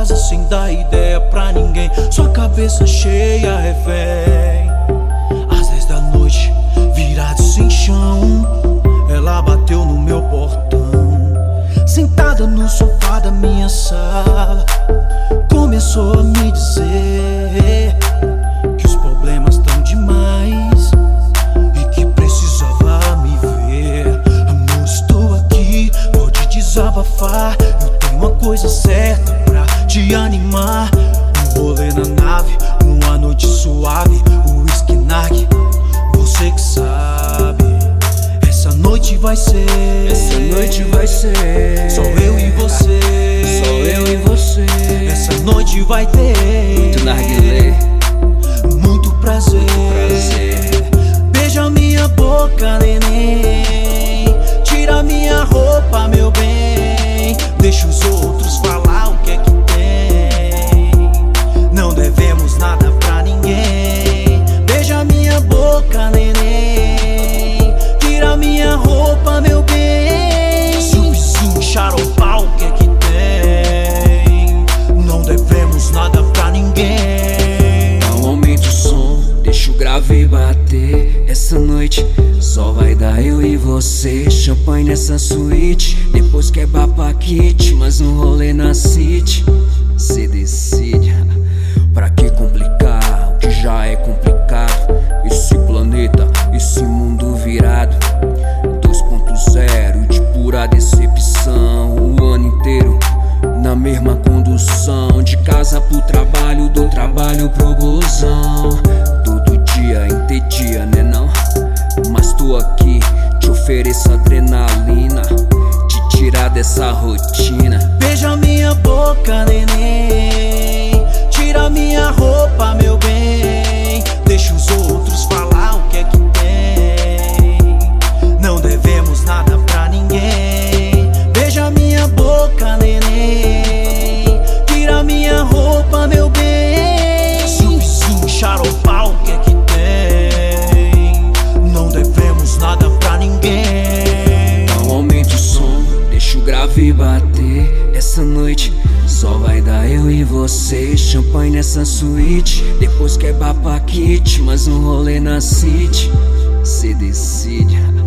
casa sem dar ideia pra ninguém, sua cabeça cheia, refém. Às 10 da noite, virado sem chão, ela bateu no meu portão. Sentada no sofá da minha sala, começou a me dizer que os problemas tão demais e que precisava me ver. Amor, estou aqui, pode desabafar. Eu tenho uma coisa certa pra te animar. Um rolê na nave, uma noite suave, o whisky nargue, você que sabe. Essa noite vai ser, essa noite vai ser só eu e você, só eu e você. Essa noite vai ter muito narguilé, muito prazer. Beija minha boca, neném, tira minha roupa, meu bem. Deixa os outros falar o que é que tem. Não devemos nada pra ninguém. Beija minha boca, neném, tira minha roupa, meu bem. Se o vizinho xaropar, o que é que tem? Não devemos nada pra ninguém. Não aumente o som, deixa o grave bater. Essa noite só vai dar eu e você. Champanhe nessa suíte, depois quebra paquete, mas um rolê na city. Cê decide, pra que complicar o que já é complicado? Esse planeta, esse mundo virado 2.0 de pura decepção. O ano inteiro na mesma condução, de casa pro trabalho, do trabalho pro busão. Todo dia entedia, né não? Mas tô aqui, te ofereço adrenalina, te tirar dessa rotina. Beija minha boca, neném, tira minha roupa, meu bem. Deixa os outros falar o que é que tem. Não devemos nada pra ninguém. Beija minha boca, neném, tira minha roupa, meu bem. Se o vizinho xaropar, o que é que tem? Não devemos nada pra ninguém. Não aumente o som, deixa o grave bater. Essa noite só vai dar eu e você. Champanhe nessa suíte, depois quebra paquete, mas um rolê na city. Cê decide.